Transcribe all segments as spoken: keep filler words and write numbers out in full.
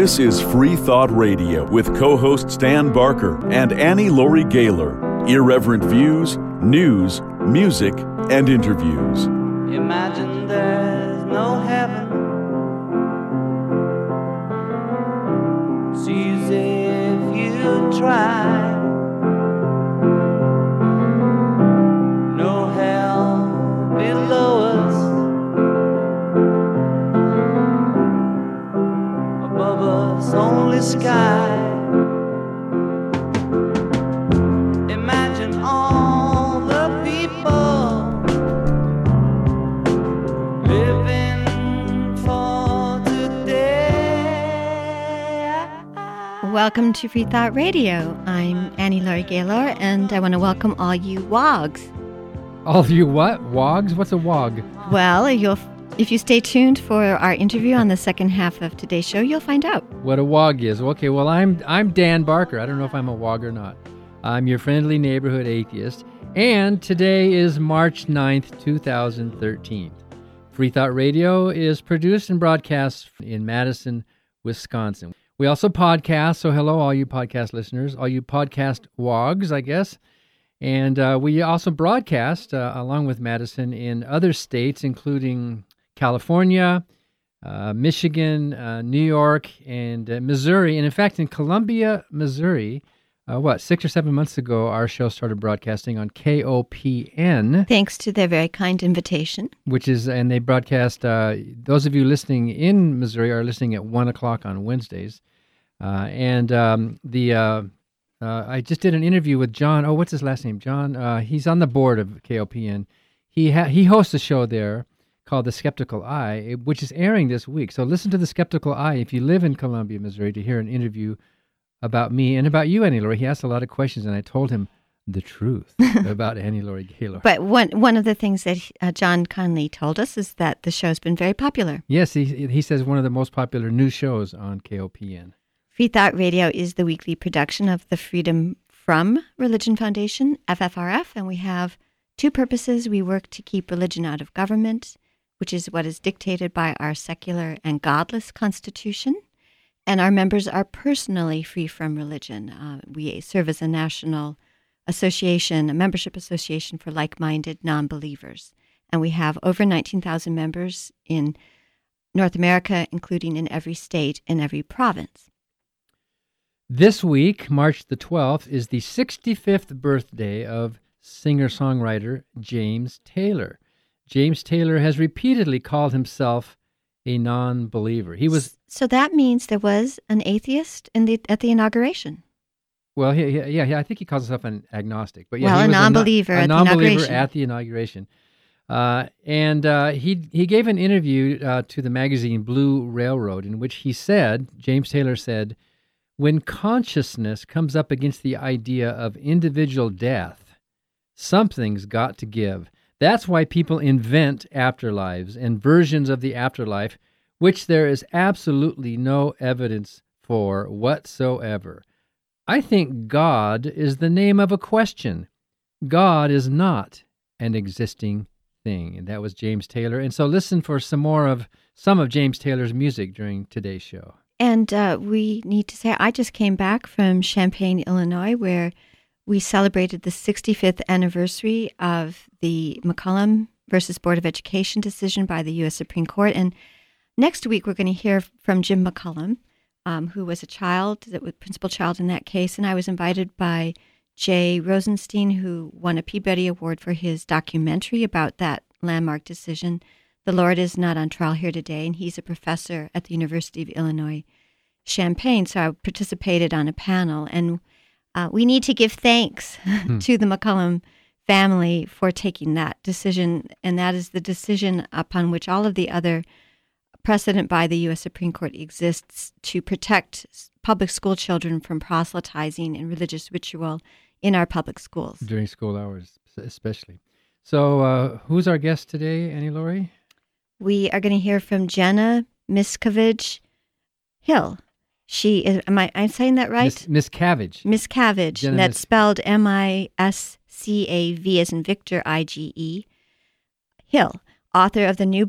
This is Free Thought Radio with co-hosts Dan Barker and Annie Laurie Gaylor. Irreverent views, news, music, and interviews. Imagine there's no heaven. Sees if you try. No hell below us. Above us only sky. Imagine all the people living for today. Welcome to Free Thought Radio. I'm Annie Laurie Gaylor, and I want to welcome all you wogs. All of you what? Wogs? What's a wog? Well, you'll if you stay tuned for our interview on the second half of today's show, you'll find out What a wog is. Okay, well, I'm I'm Dan Barker. I don't know if I'm a wog or not. I'm your friendly neighborhood atheist, and today is March ninth, two thousand thirteen. Free Thought Radio is produced and broadcast in Madison, Wisconsin. We also podcast, so hello all you podcast listeners, all you podcast wogs, I guess. And uh, we also broadcast, uh, along with Madison, in other states, including California, uh, Michigan, uh, New York, and uh, Missouri. And in fact, in Columbia, Missouri, uh, what, six or seven months ago, our show started broadcasting on K O P N. Thanks to their very kind invitation. Which is, and they broadcast, uh, those of you listening in Missouri are listening at one o'clock on Wednesdays. Uh, and um, the uh, uh, I just did an interview with John. Oh, what's his last name? John. Uh, he's on the board of K O P N. He ha- he hosts a show there called The Skeptical Eye, which is airing this week. So listen to The Skeptical Eye if you live in Columbia, Missouri, to hear an interview about me and about you, Annie Laurie. He asked a lot of questions, and I told him the truth about Annie Laurie Gaylor. But one one of the things that uh, John Conley told us is that the show's been very popular. Yes, he he says one of the most popular new shows on K O P N. Free Thought Radio is the weekly production of the Freedom From Religion Foundation, F F R F, and we have two purposes. We work to keep religion out of government, which is what is dictated by our secular and godless Constitution, and our members are personally free from religion. Uh, we serve as a national association, a membership association for like-minded non-believers, and we have over nineteen thousand members in North America, including in every state and every province. This week, March the twelfth, is the sixty-fifth birthday of singer-songwriter James Taylor. James Taylor has repeatedly called himself a non-believer. He was So that means there was an atheist in the at the inauguration. Well, he, he, yeah, yeah, I think he calls himself an agnostic, but yeah, well, he a was non-believer a, a at non-believer the inauguration. at the inauguration. Uh, and uh, he he gave an interview uh, to the magazine Blue Railroad, in which he said, James Taylor said, "When consciousness comes up against the idea of individual death, something's got to give. That's why people invent afterlives and versions of the afterlife, which there is absolutely no evidence for whatsoever. I think God is the name of a question. God is not an existing thing." And that was James Taylor. And so listen for some more of some of James Taylor's music during today's show. And uh, we need to say, I just came back from Champaign, Illinois, where we celebrated the sixty-fifth anniversary of the McCollum versus Board of Education decision by the U S Supreme Court. And next week, we're going to hear from Jim McCollum, um, who was a child, that was principal child in that case. And I was invited by Jay Rosenstein, who won a Peabody Award for his documentary about that landmark decision, The Lord is Not on Trial Here Today. And he's a professor at the University of Illinois, Champaign. So I participated on a panel, and Uh, we need to give thanks hmm. to the McCollum family for taking that decision, and that is the decision upon which all of the other precedent by the U S Supreme Court exists to protect public school children from proselytizing and religious ritual in our public schools. During school hours, especially. So uh, who's our guest today, Annie Laurie? We are going to hear from Jenna Miscavige Hill. She is, am I, I'm saying that right? Miss Miscavige. Miscavige. Jenna That's Mis- spelled M I S C A V as in Victor, I G E. Hill, author of the new book,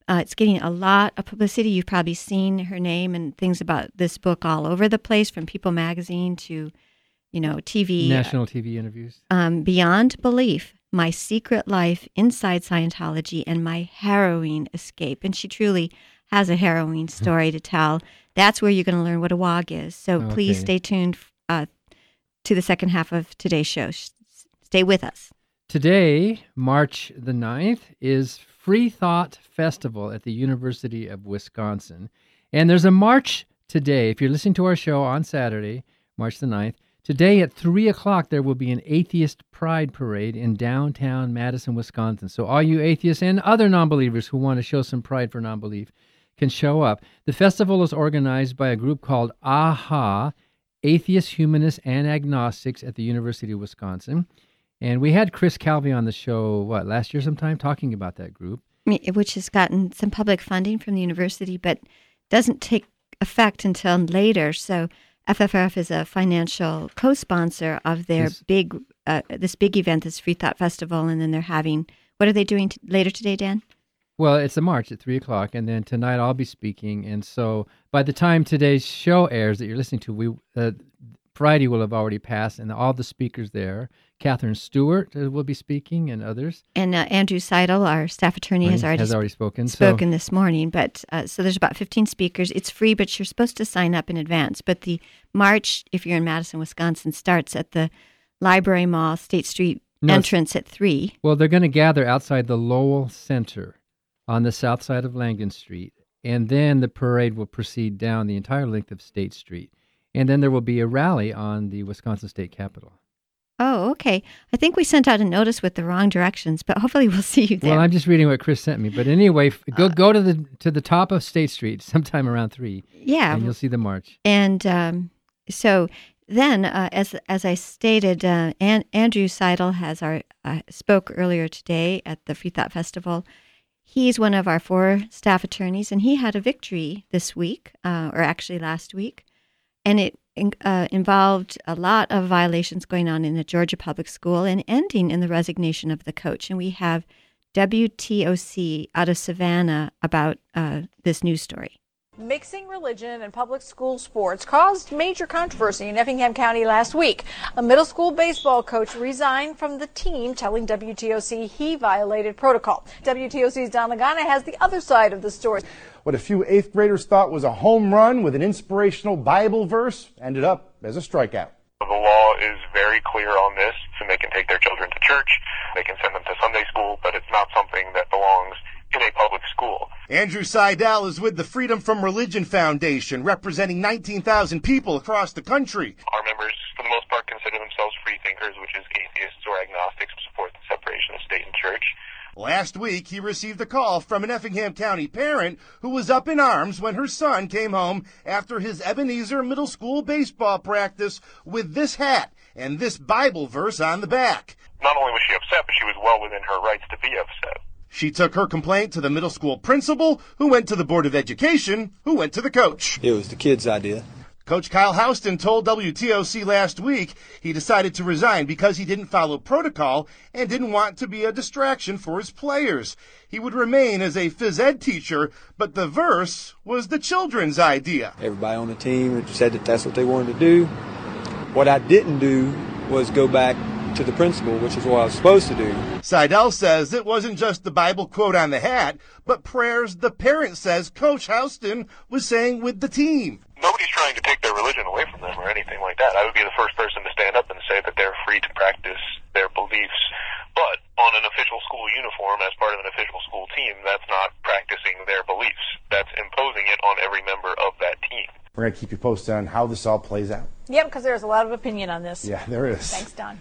Uh, it's getting a lot of publicity. You've probably seen her name and things about this book all over the place, from People magazine to, you know, T V. National T V interviews. Um, Beyond Belief, My Secret Life Inside Scientology and My Harrowing Escape. And she truly has a harrowing story to tell. That's where you're going to learn what a W O G is. So Okay. please stay tuned uh, to the second half of today's show. Sh- Stay with us. Today, March the ninth, is Free Thought Festival at the University of Wisconsin. And there's a march today. If you're listening to our show on Saturday, March the ninth, today at three o'clock, there will be an Atheist Pride Parade in downtown Madison, Wisconsin. So all you atheists and other non-believers who want to show some pride for non-belief can show up. The festival is organized by a group called AHA, Atheists, Humanists, and Agnostics at the University of Wisconsin. And we had Chris Calvi on the show, what, last year sometime, talking about that group. Which has gotten some public funding from the university, but doesn't take effect until later. So F F R F is a financial co-sponsor of their Yes. big, uh, this big event, this Free Thought Festival, and then they're having, what are they doing t- later today, Dan? Well, it's a march at three o'clock, and then tonight I'll be speaking. And so by the time today's show airs that you're listening to, we uh, Friday will have already passed, and all the speakers there. Catherine Stewart uh, will be speaking, and others. And uh, Andrew Seidel, our staff attorney, has already, has sp- already spoken. spoken So, this morning. But uh, so there's about fifteen speakers. It's free, but you're supposed to sign up in advance. But the march, if you're in Madison, Wisconsin, starts at the Library Mall, State Street No, it's- entrance at three. well, they're going to gather outside the Lowell Center on the south side of Langdon Street, and then the parade will proceed down the entire length of State Street. And then there will be a rally on the Wisconsin State Capitol. Oh, okay. I think we sent out a notice with the wrong directions, but hopefully we'll see you there. Well, I'm just reading what Chris sent me. But anyway, f- go go to the to the top of State Street sometime around three, yeah. and you'll see the march. And um, so then, uh, as as I stated, uh, An- Andrew Seidel has our uh, spoke earlier today at the Free Thought Festival. He's one of our four staff attorneys, and he had a victory this week, uh, or actually last week, and it uh, involved a lot of violations going on in the Georgia Public School and ending in the resignation of the coach. And we have W T O C out of Savannah about uh, this news story. Mixing religion and public school sports caused major controversy in Effingham County last week. A middle school baseball coach resigned from the team, telling W T O C he violated protocol. W T O C's Don Lagana has the other side of the story. What a few eighth graders thought was a home run with an inspirational Bible verse ended up as a strikeout. The law is very clear on this, so they can take their children to church, they can send them to Sunday school, but it's not something that belongs in a public school. Andrew Seidel is with the Freedom from Religion Foundation, representing nineteen thousand people across the country. Our members, for the most part, consider themselves free thinkers, which is atheists or agnostics who support the separation of state and church. Last week, he received a call from an Effingham County parent who was up in arms when her son came home after his Ebenezer Middle School baseball practice with this hat and this Bible verse on the back. Not only was she upset, but she was well within her rights to be upset. She took her complaint to the middle school principal, who went to the Board of Education, who went to the coach. It was the kid's idea. Coach Kyle Houston told W T O C last week he decided to resign because he didn't follow protocol and didn't want to be a distraction for his players. He would remain as a phys ed teacher, but the verse was the children's idea. Everybody on the team said that that's what they wanted to do. What I didn't do was go back to the principal, which is what I was supposed to do. Seidel says it wasn't just the Bible quote on the hat, but prayers the parent says Coach Houston was saying with the team. Nobody's trying to take their religion away from them or anything like that. I would be the first person to stand up and say that they're free to practice their beliefs. But on an official school uniform, as part of an official school team, that's not practicing their beliefs. That's imposing it on every member of that team. We're going to keep you posted on how this all plays out. Yep, because there's a lot of opinion on this. Yeah, there is. Thanks, Don.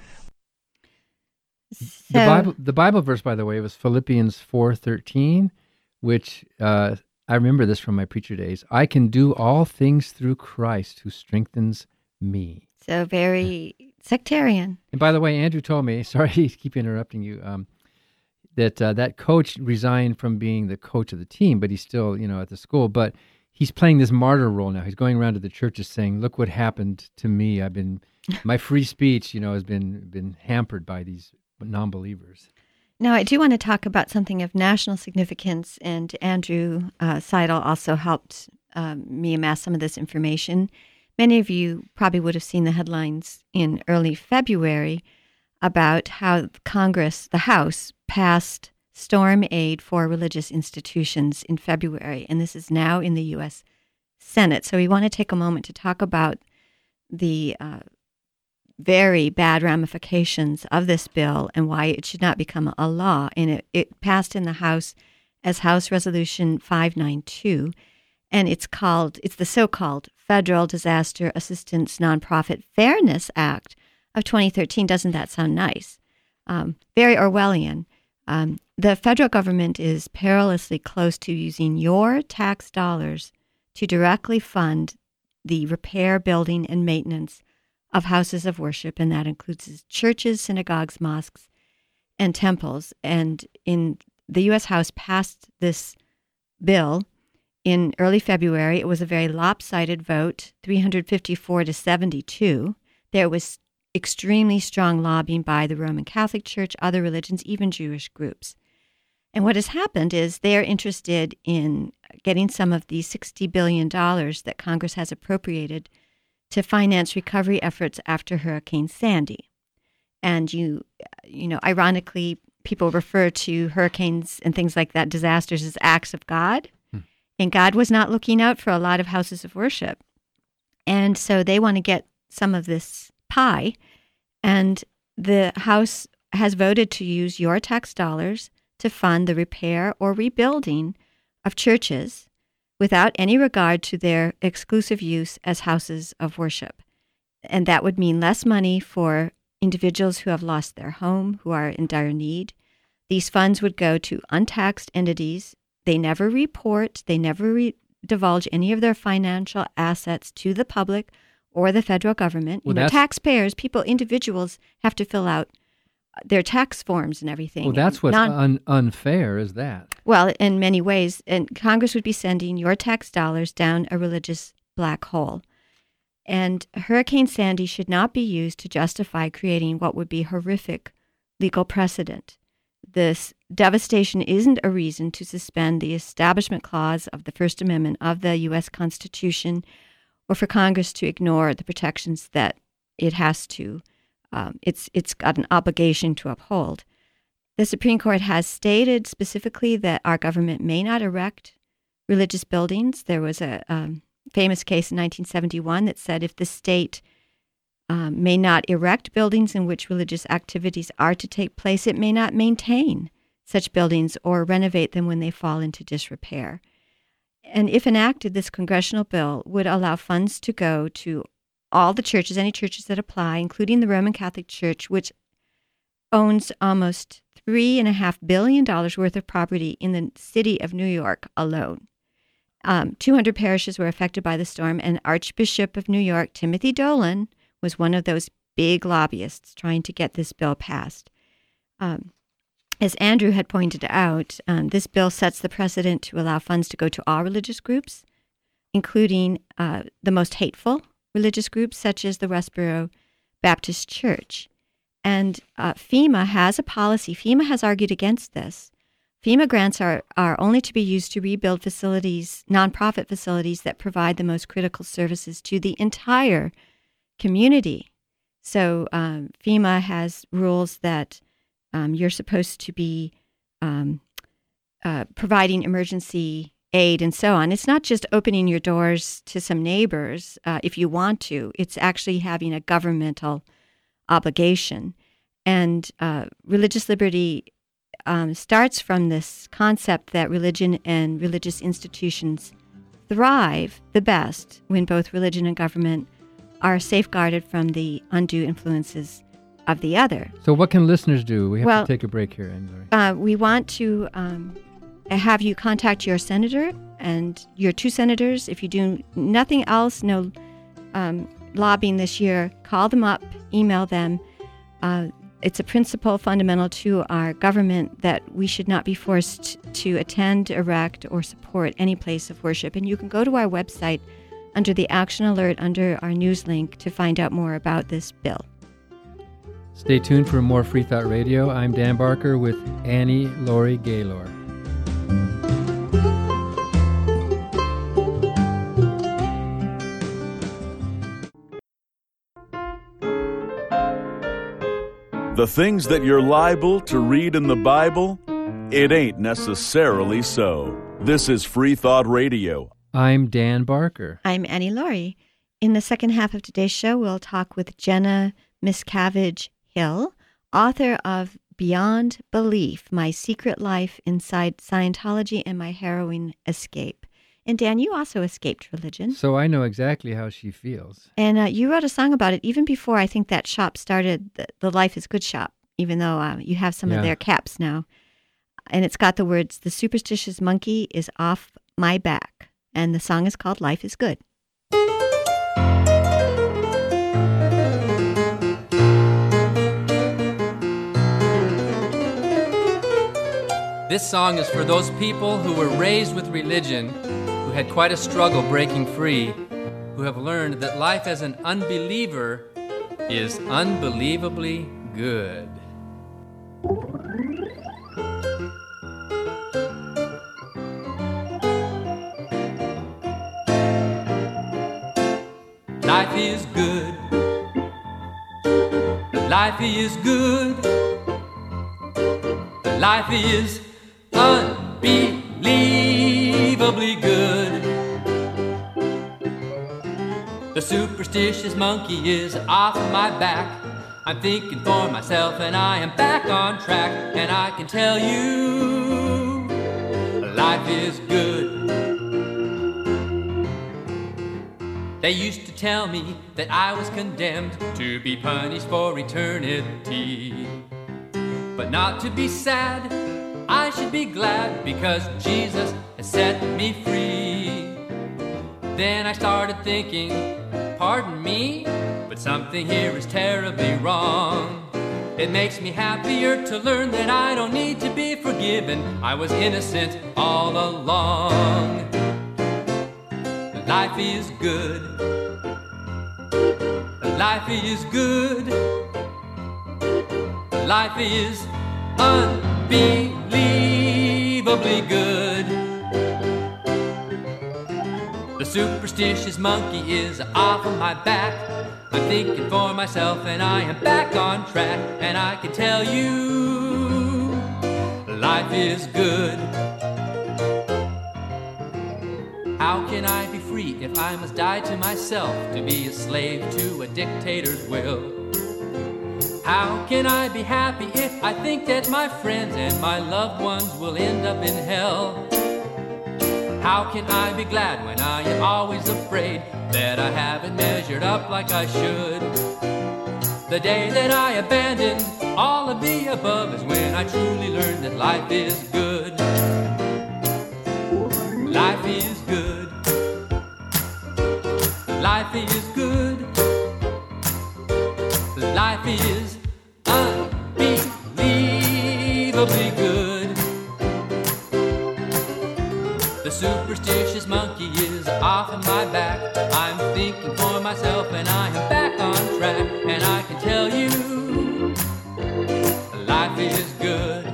So, The Bible, the Bible verse, by the way, was Philippians four thirteen, which uh, I remember this from my preacher days. I can do all things through Christ who strengthens me. so very sectarian. And by the way, Andrew told me, sorry to keep interrupting you, um, that uh, that coach resigned from being the coach of the team, but he's still, you know, at the school. But he's playing this martyr role now. He's going around to the churches saying, "Look what happened to me. I've been, my free speech, you know, has been been hampered by these non-believers." Now, I do want to talk about something of national significance, and Andrew uh, Seidel also helped um, me amass some of this information. Many of you probably would have seen the headlines in early February about how Congress, the House, passed storm aid for religious institutions in February, and this is now in the U S Senate. So we want to take a moment to talk about the uh, very bad ramifications of this bill and why it should not become a law. And it, it passed in the House as House Resolution five ninety-two, and it's called, it's the so-called Federal Disaster Assistance Nonprofit Fairness Act of twenty thirteen. Doesn't that sound nice? Um, very Orwellian. Um, the federal government is perilously close to using your tax dollars to directly fund the repair, building, and maintenance of houses of worship, and that includes churches, synagogues, mosques, and temples. And in the U S House passed this bill in early February. It was a very lopsided vote, three hundred fifty-four to seventy-two. There was extremely strong lobbying by the Roman Catholic Church, other religions, even Jewish groups. And what has happened is they're interested in getting some of the sixty billion dollars that Congress has appropriated to finance recovery efforts after Hurricane Sandy. And you, you know, ironically, people refer to hurricanes and things like that, disasters, as acts of God. Hmm. And God was not looking out for a lot of houses of worship. And so they want to get some of this pie. And the House has voted to use your tax dollars to fund the repair or rebuilding of churches without any regard to their exclusive use as houses of worship. And that would mean less money for individuals who have lost their home, who are in dire need. These funds would go to untaxed entities. They never report, they never re- divulge any of their financial assets to the public or the federal government. Well, you know, taxpayers, people, individuals have to fill out their tax forms and everything. Well, that's what's Non- un- unfair, is that? Well, in many ways, and Congress would be sending your tax dollars down a religious black hole. And Hurricane Sandy should not be used to justify creating what would be horrific legal precedent. This devastation isn't a reason to suspend the Establishment Clause of the First Amendment of the U S Constitution, or for Congress to ignore the protections that it has to Um, it's it's got an obligation to uphold. The Supreme Court has stated specifically that our government may not erect religious buildings. There was a um, famous case in nineteen seventy-one that said if the state um, may not erect buildings in which religious activities are to take place, it may not maintain such buildings or renovate them when they fall into disrepair. And if enacted, this congressional bill would allow funds to go to all the churches, any churches that apply, including the Roman Catholic Church, which owns almost three and a half billion dollars worth of property in the city of New York alone. Um, two hundred parishes were affected by the storm, and Archbishop of New York, Timothy Dolan, was one of those big lobbyists trying to get this bill passed. Um, as Andrew had pointed out, um, this bill sets the precedent to allow funds to go to all religious groups, including uh, the most hateful religious groups, such as the Westboro Baptist Church. And uh, FEMA has a policy. FEMA has argued against this. FEMA grants are, are only to be used to rebuild facilities, nonprofit facilities that provide the most critical services to the entire community. So um, FEMA has rules that um, you're supposed to be um, uh, providing emergency aid and so on. It's not just opening your doors to some neighbors uh, if you want to. It's actually having a governmental obligation. And uh, religious liberty um, starts from this concept that religion and religious institutions thrive the best when both religion and government are safeguarded from the undue influences of the other. So what can listeners do? We have well, to take a break here, Anne-Laurie. Uh, we want to um, have you contact your senator and your two senators. If you do nothing else, no um, lobbying this year, call them up, email them. Uh, it's a principle fundamental to our government that we should not be forced to attend, erect, or support any place of worship. And you can go to our website under the action alert under our news link to find out more about this bill. Stay tuned for more Free Thought Radio. I'm Dan Barker with Annie Laurie Gaylor. The things that you're liable to read in the Bible, it ain't necessarily so. This is Free Thought Radio. I'm Dan Barker. I'm Annie Laurie. In the second half of today's show, we'll talk with Jenna Miscavige Hill, author of Beyond Belief, My Secret Life Inside Scientology and My Harrowing Escape. And Dan, you also escaped religion. So I know exactly how she feels. And uh, you wrote a song about it even before I think that shop started, the, the Life is Good shop, even though uh, you have some Yeah. of their caps now. And it's got the words, "The superstitious monkey is off my back." And the song is called Life is Good. This song is for those people who were raised with religion, who had quite a struggle breaking free, who have learned that life as an unbeliever is unbelievably good. Life is good. Life is good. Life is unbelievably good. The superstitious monkey is off my back. I'm thinking for myself and I am back on track. And I can tell you, life is good. They used to tell me that I was condemned to be punished for eternity, but not to be sad. I should be glad because Jesus has set me free. Then I started thinking, pardon me, but something here is terribly wrong. It makes me happier to learn that I don't need to be forgiven. I was innocent all along. Life is good. Life is good. Life is unbelievably good. The superstitious monkey is off of my back. I'm thinking for myself and I am back on track. And I can tell you, life is good. How can I be free if I must die to myself to be a slave to a dictator's will? How can I be happy if I think that my friends and my loved ones will end up in hell? How can I be glad when I am always afraid that I haven't measured up like I should? The day that I abandoned all of the above is when I truly learned that life is good. Life is good. Life is good. Life is unbelievably good. The superstitious monkey is off of my back. I'm thinking for myself and I am back on track. And I can tell you, life is good.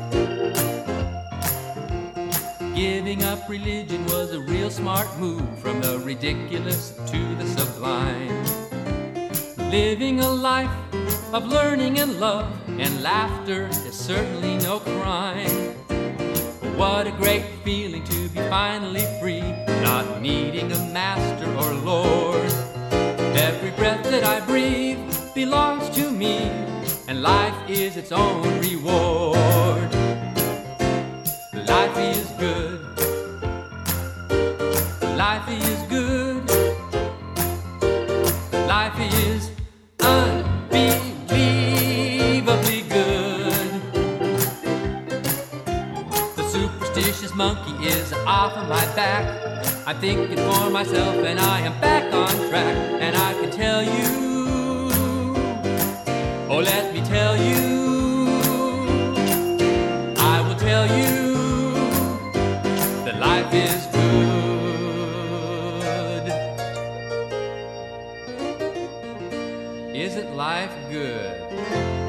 Giving up religion was a real smart move, from the ridiculous to the sublime. Living a life of learning and love and laughter is certainly no crime. What a great feeling to be finally free, not needing a master or lord. Every breath that I breathe belongs to me, and life is its own reward. Life is good. Life is good. Life is unbelievably good. The superstitious monkey is off of my back. I'm thinking for myself and I am back on track. And I can tell you, oh let me tell you, I will tell you that life is good. Isn't life good?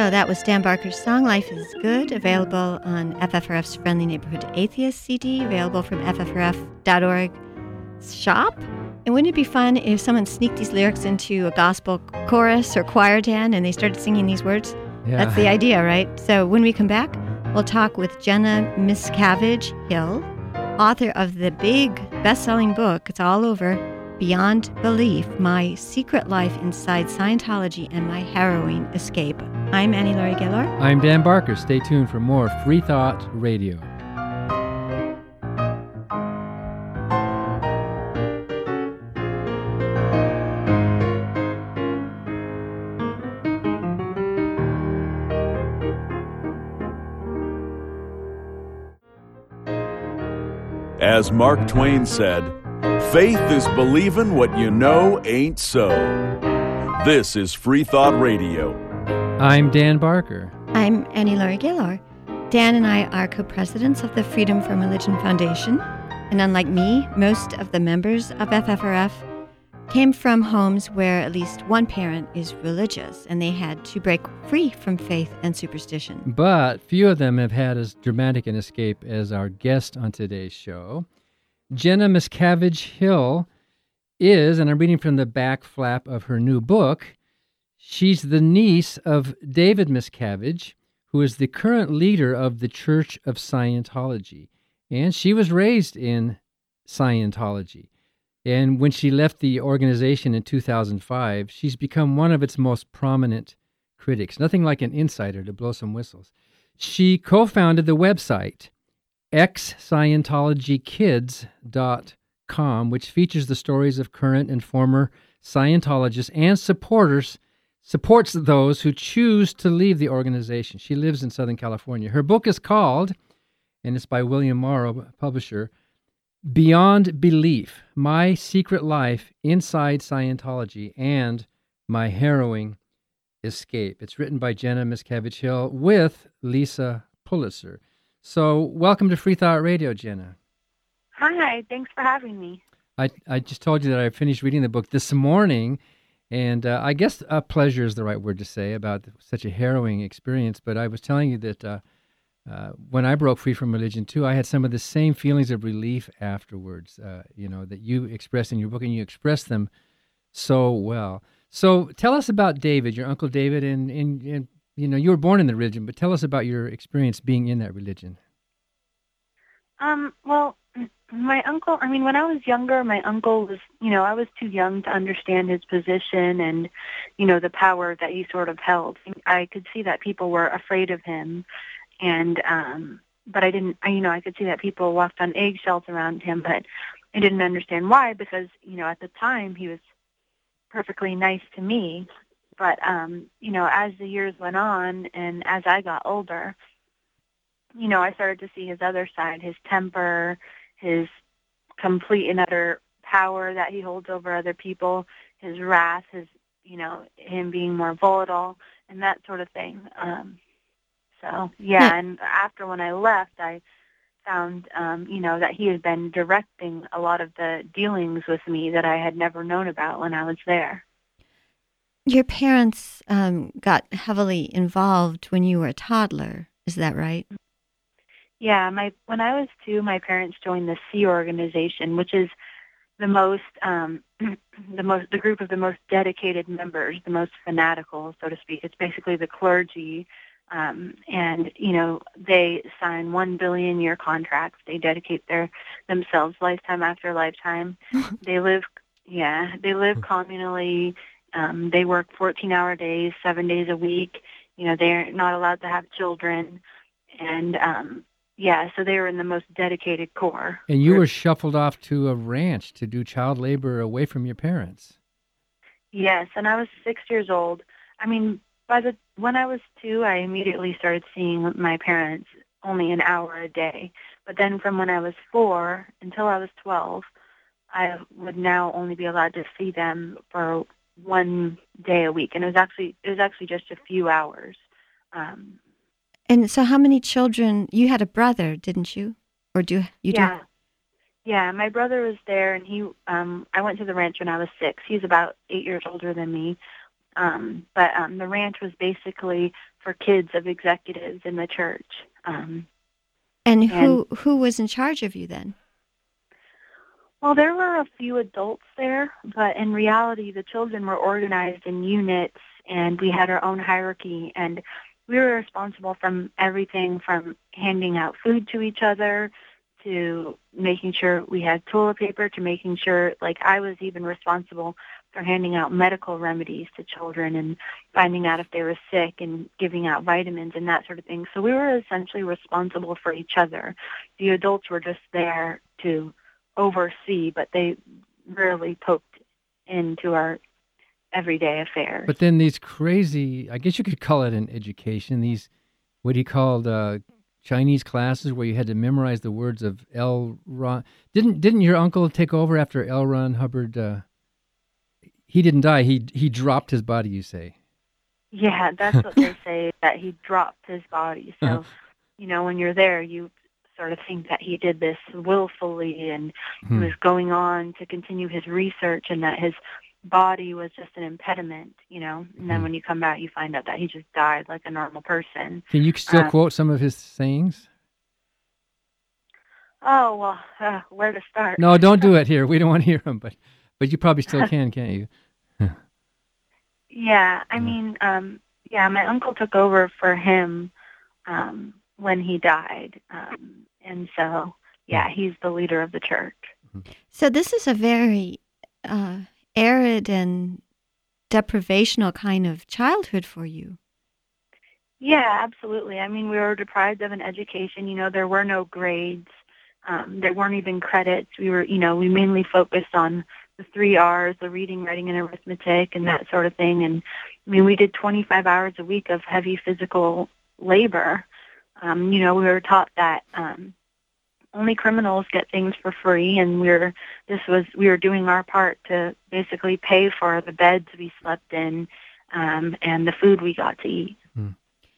So that was Dan Barker's song, Life is Good, available on F F R F's Friendly Neighborhood Atheist C D, available from F F R F dot org shop. And wouldn't it be fun if someone sneaked these lyrics into a gospel chorus or choir, Dan, and they started singing these words? Yeah. That's the idea, right? So when we come back, we'll talk with Jenna Miscavige Hill, author of the big best-selling book, it's all over, Beyond Belief, My Secret Life Inside Scientology and My Harrowing Escape. I'm Annie Laurie Gaylor. I'm Dan Barker. Stay tuned for more Free Thought Radio. As Mark Twain said, faith is believing what you know ain't so. This is Free Thought Radio. I'm Dan Barker. I'm Annie Laurie Gaylor. Dan and I are co-presidents of the Freedom from Religion Foundation, and unlike me, most of the members of F F R F came from homes where at least one parent is religious, and they had to break free from faith and superstition. But few of them have had as dramatic an escape as our guest on today's show. Jenna Miscavige Hill is, and I'm reading from the back flap of her new book, she's the niece of David Miscavige, who is the current leader of the Church of Scientology. And she was raised in Scientology. And when she left the organization in two thousand five, she's become one of its most prominent critics. Nothing like an insider to blow some whistles. She co-founded the website x scientology kids dot com, which features the stories of current and former Scientologists and supporters, supports those who choose to leave the organization. She lives in Southern California. Her book is called, and it's by William Morrow, publisher, Beyond Belief, My Secret Life Inside Scientology and My Harrowing Escape. It's written by Jenna Miscavige Hill with Lisa Pulitzer. So welcome to Free Thought Radio, Jenna. Hi, thanks for having me. I, I just told you that I finished reading the book this morning, and uh, I guess uh, pleasure is the right word to say about such a harrowing experience, but I was telling you that uh, Uh, when I broke free from religion, too, I had some of the same feelings of relief afterwards, uh, you know, that you expressed in your book, and you expressed them so well. So tell us about David, your Uncle David, and, and, and, you know, you were born in the religion, but tell us about your experience being in that religion. Um, well, my uncle, I mean, when I was younger, my uncle was, you know, I was too young to understand his position and, you know, the power that he sort of held. I could see that people were afraid of him. And, um, but I didn't, I, you know, I could see that people walked on eggshells around him, but I didn't understand why because, you know, at the time he was perfectly nice to me. But, um, you know, as the years went on and as I got older, you know, I started to see his other side, his temper, his complete and utter power that he holds over other people, his wrath, his, you know, him being more volatile and that sort of thing. Um, So, yeah, and after when I left, I found, um, you know, that he had been directing a lot of the dealings with me that I had never known about when I was there. Your parents um, got heavily involved when you were a toddler, is that right? Yeah, my when I was two, my parents joined the Sea Organization, which is the most, um, the most, the group of the most dedicated members, the most fanatical, so to speak. It's basically the clergy. Um, and, you know, they sign one billion year contracts. They dedicate their themselves lifetime after lifetime. They live, yeah, they live communally. Um, they work fourteen hour days, seven days a week. You know, they're not allowed to have children. And, um, yeah, so they were in the most dedicated core. And you were shuffled off to a ranch to do child labor away from your parents. Yes, and I was six years old. I mean, By the when I was two, I immediately started seeing my parents only an hour a day. But then from when I was four until I was twelve, I would now only be allowed to see them for one day a week, and it was actually it was actually just a few hours. Um, and so, how many children? You had a brother, didn't you? Or do you? Yeah, do? yeah. My brother was there, and he. Um, I went to the ranch when I was six. He's about eight years older than me. Um, but um, the ranch was basically for kids of executives in the church. Um, and who and, who was in charge of you then? Well, there were a few adults there, but in reality, the children were organized in units, and we had our own hierarchy, and we were responsible from everything from handing out food to each other to making sure we had toilet paper to making sure, like, I was even responsible for handing out medical remedies to children and finding out if they were sick and giving out vitamins and that sort of thing. So we were essentially responsible for each other. The adults were just there to oversee, but they rarely poked into our everyday affairs. But then these crazy, I guess you could call it an education, these, what he called uh, Chinese classes where you had to memorize the words of L. Ron. Didn't didn't your uncle take over after L. Ron Hubbard? Uh, he didn't die. He he dropped his body, you say? Yeah, that's what they say, that he dropped his body. So, uh-huh. you know, when you're there, you sort of think that he did this willfully and hmm. he was going on to continue his research and that his body was just an impediment, you know. And then hmm. when you come back, you find out that he just died like a normal person. Can you still um, quote some of his sayings? Oh, well, uh, where to start? No, don't do it here. We don't want to hear them, but but you probably still can, can't you? yeah, I mean, um, yeah, my uncle took over for him um, when he died. Um, and so, yeah, he's the leader of the church. So this is a very uh, arid and deprivational kind of childhood for you. Yeah, absolutely. I mean, we were deprived of an education. You know, there were no grades. Um, there weren't even credits. We were, you know, we mainly focused on the three R's, the reading, writing, and arithmetic, and that sort of thing. And, I mean, we did twenty-five hours a week of heavy physical labor. Um, you know, we were taught that um, only criminals get things for free, and we were, this was, we were doing our part to basically pay for the beds we slept in um, and the food we got to eat. Hmm.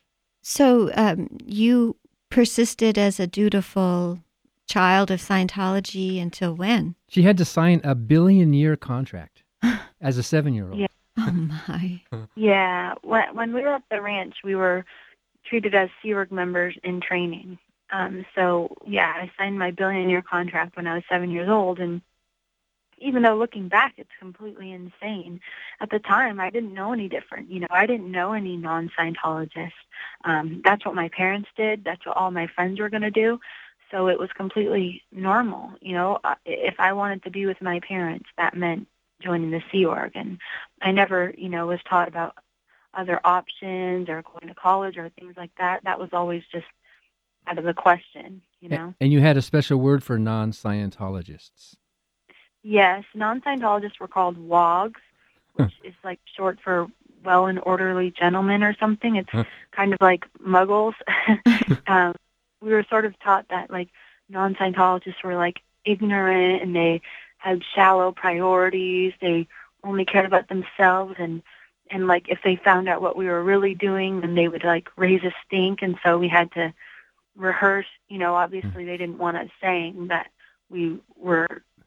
So um, you persisted as a dutiful child of Scientology until when? She had to sign a billion-year contract as a seven-year-old. Yeah. Oh, my. Yeah. When, when we were at the ranch, we were treated as Sea Org members in training. Um, so, yeah, I signed my billion-year contract when I was seven years old, and even though looking back, it's completely insane. At the time, I didn't know any different. You know, I didn't know any non-Scientologists. Um, that's what my parents did. That's what all my friends were going to do. So it was completely normal. You know, if I wanted to be with my parents, that meant joining the Sea Org. And I never, you know, was taught about other options or going to college or things like that. That was always just out of the question, you know. And you had a special word for non-Scientologists. Yes, non-Scientologists were called W O Gs, which huh. is like short for well and orderly gentlemen or something. It's huh. kind of like muggles. um, we were sort of taught that like non-Scientologists were like ignorant and they had shallow priorities. They only cared about themselves, and and like if they found out what we were really doing, then they would like raise a stink. And so we had to rehearse. You know, obviously they didn't want us saying that we were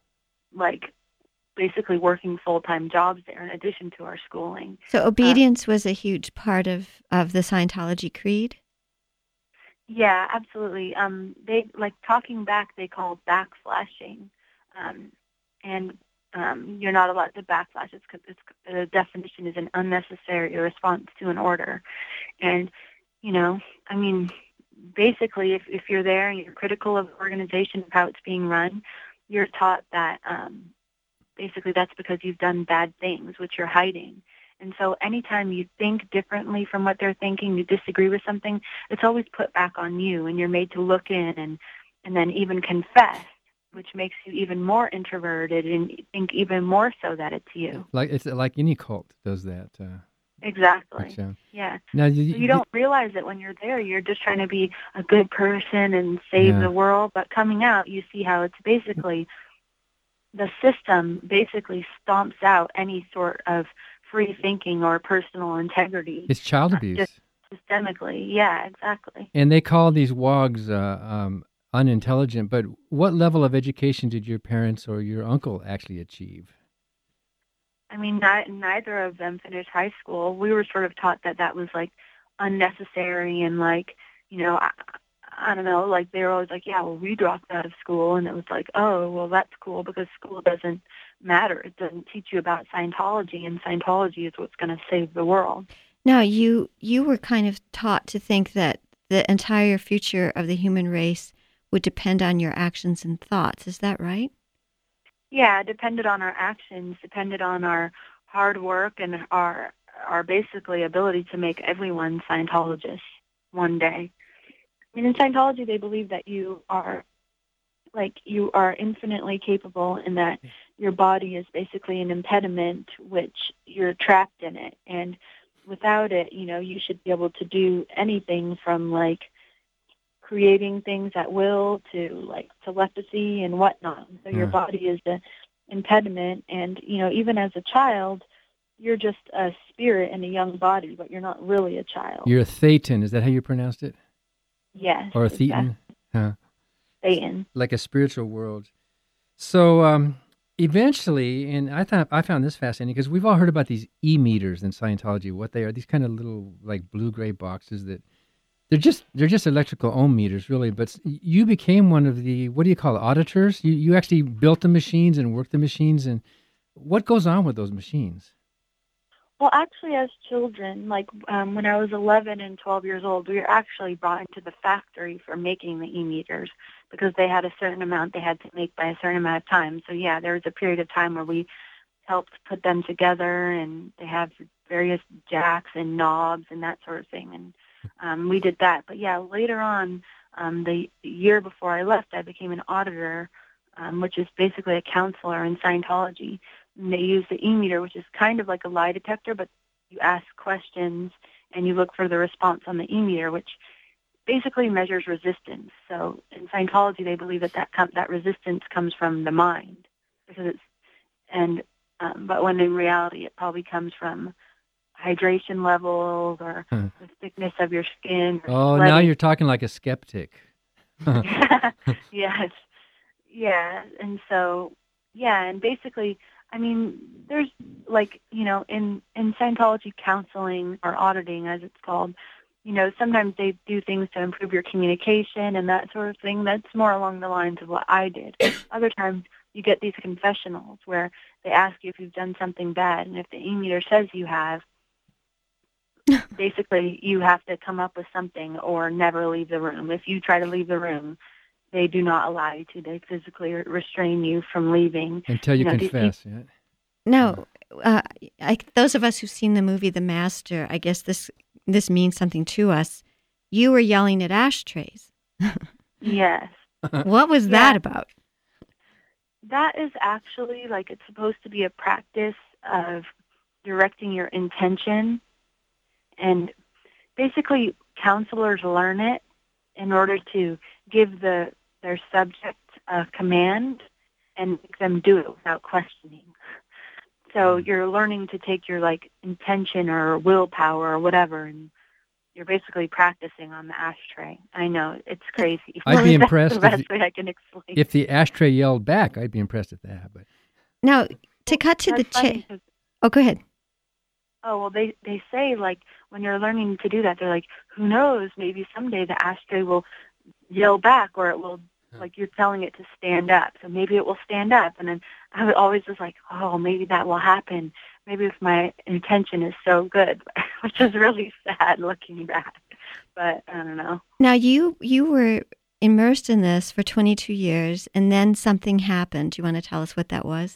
like basically working full-time jobs there in addition to our schooling. So obedience uh, was a huge part of, of the Scientology creed? Yeah, absolutely. Um, they like talking back, they call backflashing. Um, and um, you're not allowed to backflash. It's, it's, the definition is an unnecessary response to an order. And, you know, I mean, basically if, if you're there and you're critical of the organization, of how it's being run, you're taught that um, basically that's because you've done bad things, which you're hiding. And so anytime you think differently from what they're thinking, you disagree with something, it's always put back on you, and you're made to look in and, and then even confess, which makes you even more introverted and think even more so that it's you. Like it's like any cult does that. Uh, exactly. which, uh, yeah. Now you, so you don't realize it when you're there. You're just trying to be a good person and save yeah. the world. But coming out, you see how it's basically the system basically stomps out any sort of free thinking or personal integrity. It's child abuse. Just systemically, yeah, exactly. And they call these W O Gs uh, um, unintelligent, but what level of education did your parents or your uncle actually achieve? I mean, not, neither of them finished high school. We were sort of taught that that was like unnecessary and like, you know, I, I don't know, like they were always like, yeah, well, we dropped out of school. And it was like, oh, well, that's cool because school doesn't matter. It doesn't teach you about Scientology, and Scientology is what's going to save the world. Now, you you were kind of taught to think that the entire future of the human race would depend on your actions and thoughts. Is that right? Yeah, it depended on our actions, depended on our hard work and our our basically ability to make everyone Scientologists one day. I mean, in Scientology, they believe that you are, like, you are infinitely capable and that your body is basically an impediment, which you're trapped in it. And without it, you know, you should be able to do anything from, like, creating things at will to, like, telepathy and whatnot. So your Mm. body is the impediment. And, you know, even as a child, you're just a spirit in a young body, but you're not really a child. You're a Thetan. Is that how you pronounced it? Yes. Or a exactly. Thetan? Huh. Satan. Like a spiritual world. So um, eventually, and I thought I found this fascinating because we've all heard about these e-meters in Scientology. What they are? These kind of little like blue-gray boxes that they're just they're just electrical ohm meters, really. But you became one of the what do you call it, auditors? You you actually built the machines and worked the machines. And what goes on with those machines? Well, actually, as children, like um, when I was eleven and twelve years old, we were actually brought into the factory for making the e-meters because they had a certain amount they had to make by a certain amount of time. So, yeah, there was a period of time where we helped put them together, and they have various jacks and knobs and that sort of thing. And um, we did that. But, yeah, later on, um, the year before I left, I became an auditor, um, which is basically a counselor in Scientology. And they use the e-meter, which is kind of like a lie detector, but you ask questions and you look for the response on the e-meter, which basically measures resistance. So in Scientology, they believe that that, com- that resistance comes from the mind, because it's and um, but when in reality, it probably comes from hydration levels or Huh. the thickness of your skin. Or Oh, now sweating. you're talking like a skeptic. Yes, yeah, and so yeah, and basically. I mean, there's like, you know, in, in Scientology counseling or auditing, as it's called, you know, sometimes they do things to improve your communication and that sort of thing. That's more along the lines of what I did. Other times you get these confessionals where they ask you if you've done something bad, and if the e-meter says you have, basically you have to come up with something or never leave the room. If you try to leave the room, they do not allow you to. They physically restrain you from leaving. Until you, You know, these confess, yeah. No, uh, I, those of us who've seen the movie The Master, I guess this this means something to us. You were yelling at ashtrays. Yes. What was Yeah. that about? That is actually, like, it's supposed to be a practice of directing your intention. And basically, counselors learn it in order to give the their subject a command and make them do it without questioning. So you're learning to take your, like, intention or willpower or whatever, and you're basically practicing on the ashtray. I know, it's crazy. I'd be That's impressed the if best the- way I can explain. If the ashtray yelled back, I'd be impressed at that. But Now, to cut to the That's funny chase. 'cause- Oh, go ahead. Oh, well, they, they say, like, when you're learning to do that, they're like, who knows, maybe someday the ashtray will yell back, or it will, like, you're telling it to stand up. So maybe it will stand up. And then I was always just like, oh, maybe that will happen. Maybe if my intention is so good, which is really sad looking back. But I don't know. Now, you you were immersed in this for twenty-two years, and then something happened. Do you want to tell us what that was?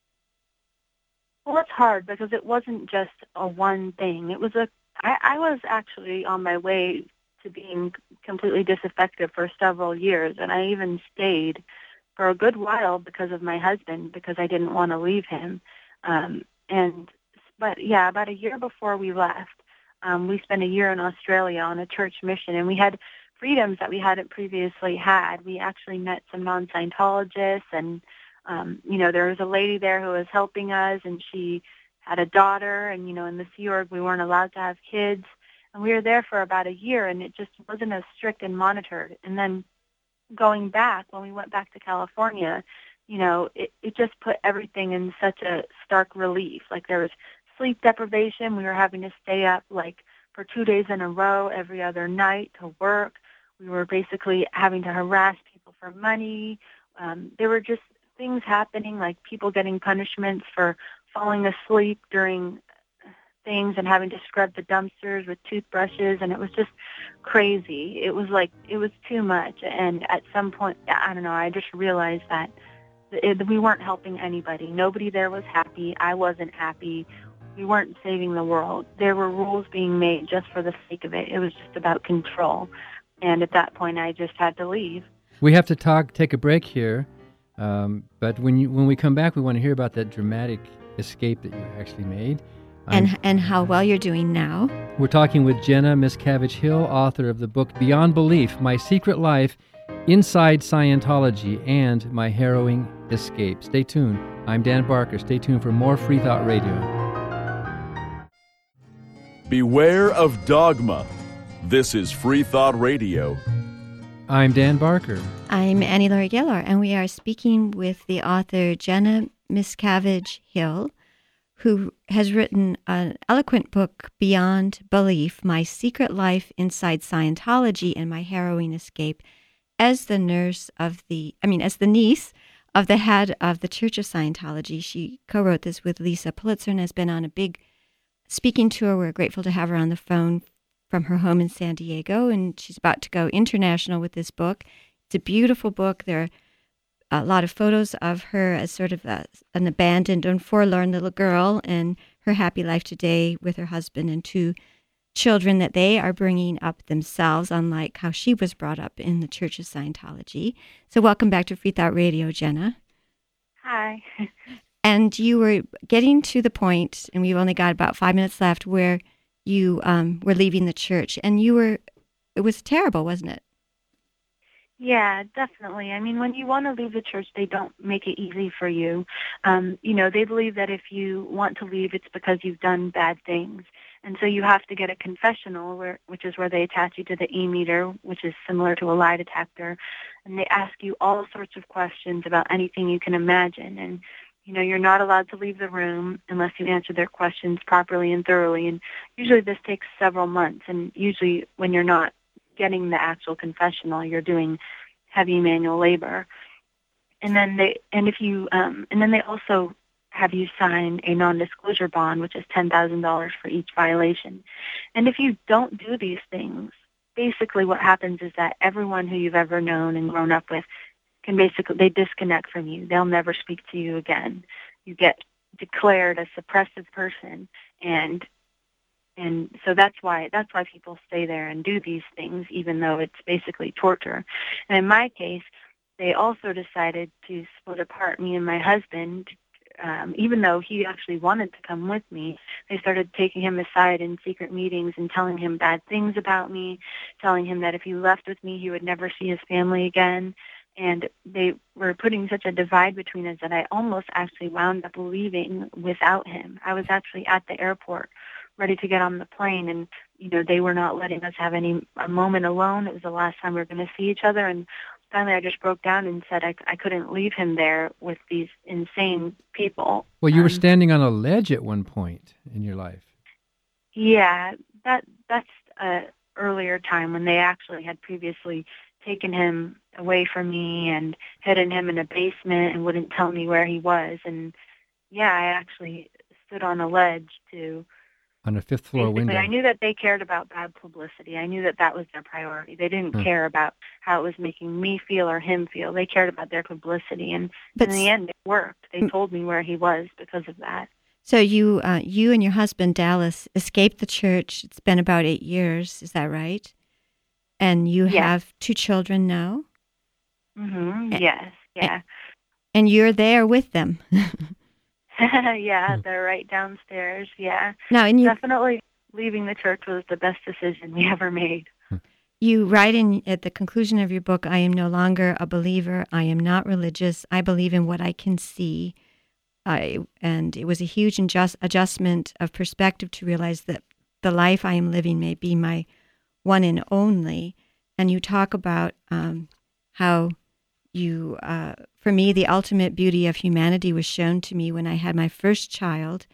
Well, it's hard because it wasn't just a one thing. It was a, I, I was actually on my way to being completely disaffected for several years, and I even stayed for a good while because of my husband, because I didn't want to leave him. Um, and, but yeah, about a year before we left, um, we spent a year in Australia on a church mission, and we had freedoms that we hadn't previously had. We actually met some non-Scientologists, and Um, you know, there was a lady there who was helping us, and she had a daughter, and, you know, in the Sea Org, we weren't allowed to have kids. And we were there for about a year, and it just wasn't as strict and monitored. And then going back, when we went back to California, you know, it, it just put everything in such a stark relief. Like, there was sleep deprivation. We were having to stay up, like, for two days in a row every other night to work. We were basically having to harass people for money. Um, there were just things happening, like people getting punishments for falling asleep during things and having to scrub the dumpsters with toothbrushes, and it was just crazy. It was like, it was too much. And at some point, I don't know, I just realized that it, we weren't helping anybody. Nobody there was happy. I wasn't happy. We weren't saving the world. There were rules being made just for the sake of it. It was just about control. And at that point, I just had to leave. We have to talk, take a break here. Um, but when you when we come back, we want to hear about that dramatic escape that you actually made. And I'm, and how well you're doing now. We're talking with Jenna Miscavige Hill, author of the book Beyond Belief, My Secret Life Inside Scientology and My Harrowing Escape. Stay tuned. I'm Dan Barker. Stay tuned for more Free Thought Radio. Beware of dogma. This is Free Thought Radio. I'm Dan Barker. I'm Annie Laurie Gaylor, and we are speaking with the author Jenna Miscavige Hill, who has written an eloquent book, Beyond Belief, My Secret Life Inside Scientology and My Harrowing Escape, as the nurse of the, I mean, as the niece of the head of the Church of Scientology. She co-wrote this with Lisa Pulitzer and has been on a big speaking tour. We're grateful to have her on the phone from her home in San Diego, and she's about to go international with this book. It's a beautiful book. There are a lot of photos of her as sort of a, an abandoned and forlorn little girl and her happy life today with her husband and two children that they are bringing up themselves, unlike how she was brought up in the Church of Scientology. So welcome back to Free Thought Radio, Jenna. Hi. And you were getting to the point, and we've only got about five minutes left, where you um, were leaving the church, and you were, it was terrible, wasn't it? Yeah, definitely. I mean, when you want to leave the church, they don't make it easy for you. Um, you know, they believe that if you want to leave, it's because you've done bad things. And so you have to get a confessional, where, which is where they attach you to the E-meter, which is similar to a lie detector. And they ask you all sorts of questions about anything you can imagine. And you know, you're not allowed to leave the room unless you answer their questions properly and thoroughly. And usually this takes several months. And usually when you're not getting the actual confessional, you're doing heavy manual labor. And then they, and if you, um, and then they also have you sign a non-disclosure bond, which is ten thousand dollars for each violation. And if you don't do these things, basically what happens is that everyone who you've ever known and grown up with can basically, they disconnect from you. They'll never speak to you again. You get declared a suppressive person, and and so that's why that's why people stay there and do these things, even though it's basically torture. And in my case, they also decided to split apart me and my husband. Um, even though he actually wanted to come with me, they started taking him aside in secret meetings and telling him bad things about me, telling him that if he left with me, he would never see his family again. And they were putting such a divide between us that I almost actually wound up leaving without him. I was actually at the airport ready to get on the plane, and, you know, they were not letting us have any a moment alone. It was the last time we were going to see each other, and finally I just broke down and said I, I couldn't leave him there with these insane people. Well, you were Um, standing on a ledge at one point in your life. Yeah, that that's a earlier time when they actually had previously taken him away from me and hidden him in a basement and wouldn't tell me where he was. And yeah, I actually stood on a ledge to On a fifth floor basically, window. I knew that they cared about bad publicity. I knew that that was their priority. They didn't Hmm. care about how it was making me feel or him feel. They cared about their publicity. And But in the end, it worked. They Mm. told me where he was because of that. So you, uh, you and your husband Dallas escaped the church. It's been about eight years. Is that right? And you Yes. have two children now, hmm A- Yes, yeah. and you're there with them. yeah, Hmm. they're right downstairs. Yeah. Now, and you, Definitely leaving the church was the best decision we ever made. you write in at the conclusion of your book, I am no longer a believer. I am not religious. I believe in what I can see. I, and it was a huge adjust, adjustment of perspective to realize that the life I am living may be my one and only. And you talk about um, how you, uh, for me, the ultimate beauty of humanity was shown to me when I had my first child.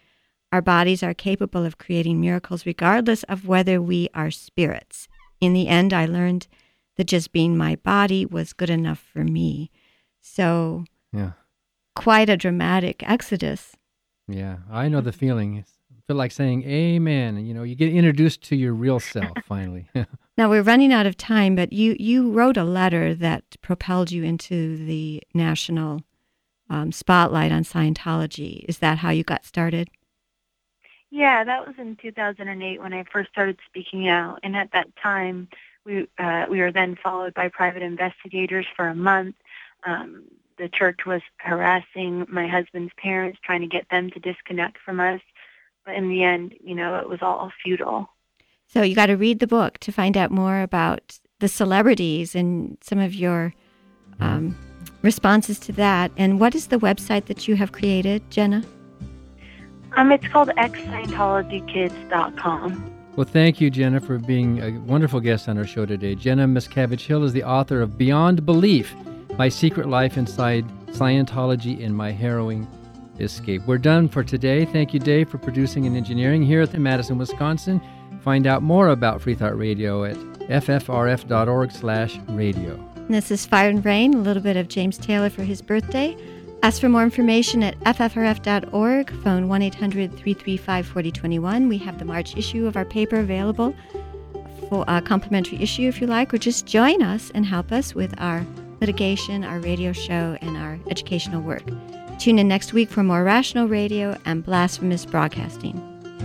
Our bodies are capable of creating miracles regardless of whether we are spirits. In the end, I learned that just being my body was good enough for me. So, yeah, quite a dramatic exodus. Yeah, I know the feeling. I feel like saying amen. You know, you get introduced to your real self finally. Now, we're running out of time, but you, you wrote a letter that propelled you into the national um, spotlight on Scientology. Is that how you got started? Yeah, that was in two thousand eight when I first started speaking out. And at that time, we uh, we were then followed by private investigators for a month. Um, the church was harassing my husband's parents, trying to get them to disconnect from us. But in the end, you know, it was all futile. So you got to read the book to find out more about the celebrities and some of your um, responses to that. And what is the website that you have created, Jenna? Um, it's called ex Scientology kids dot com. Well, thank you, Jenna, for being a wonderful guest on our show today. Jenna Miscavige Hill is the author of Beyond Belief, My Secret Life Inside Scientology and My Harrowing Escape. We're done for today. Thank you, Dave, for producing and engineering here at Madison, Wisconsin. Find out more about Free Thought Radio at f f r f dot org slash radio. And this is Fire and Rain, a little bit of James Taylor for his birthday. Ask for more information at f f r f dot org, phone one eight hundred, three three five, four zero two one. We have the March issue of our paper available for a complimentary issue if you like, or just join us and help us with our litigation, our radio show, and our educational work. Tune in next week for more Rational Radio and Blasphemous Broadcasting.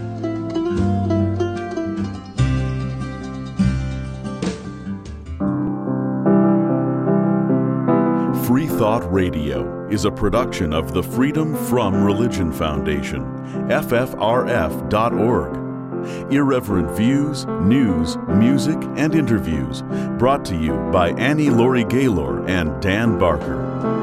Free Thought Radio is a production of the Freedom From Religion Foundation, f f r f dot org. Irreverent views, news, music, and interviews brought to you by Annie Laurie Gaylor and Dan Barker.